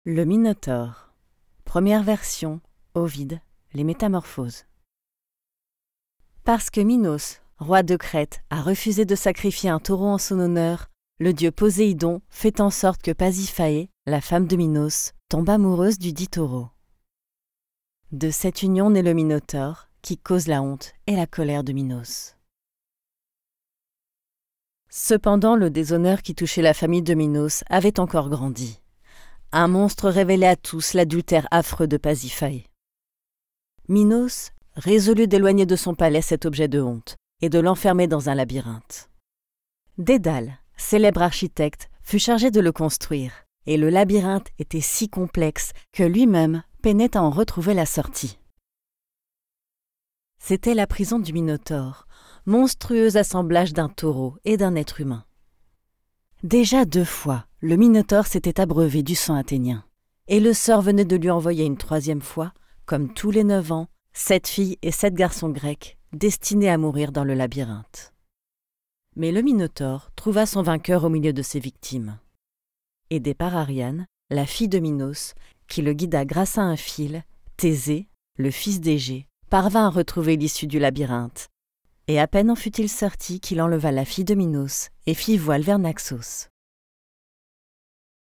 Le Minotaure. Première version, Ovide, les Métamorphoses. Parce que Minos, roi de Crète, a refusé de sacrifier un taureau en son honneur, le dieu Poséidon fait en sorte que Pasiphaë, la femme de Minos, tombe amoureuse du dit taureau. De cette union naît le Minotaure, qui cause la honte et la colère de Minos. Cependant, le déshonneur qui touchait la famille de Minos avait encore grandi. Un monstre révélait à tous l'adultère affreux de Pasiphaë. Minos résolut d'éloigner de son palais cet objet de honte et de l'enfermer dans un labyrinthe. Dédale, célèbre architecte, fut chargé de le construire, et le labyrinthe était si complexe que lui-même peinait à en retrouver la sortie. C'était la prison du Minotaure, monstrueux assemblage d'un taureau et d'un être humain. Déjà 2 fois, le Minotaure s'était abreuvé du sang athénien, et le sort venait de lui envoyer une 3e fois, comme tous les 9 ans, 7 filles et 7 garçons grecs, destinés à mourir dans le labyrinthe. Mais le Minotaure trouva son vainqueur au milieu de ses victimes. Aidé par Ariane, la fille de Minos, qui le guida grâce à un fil, Thésée, le fils d'Égée, parvint à retrouver l'issue du labyrinthe, et à peine en fut-il sorti qu'il enleva la fille de Minos et fit voile vers Naxos.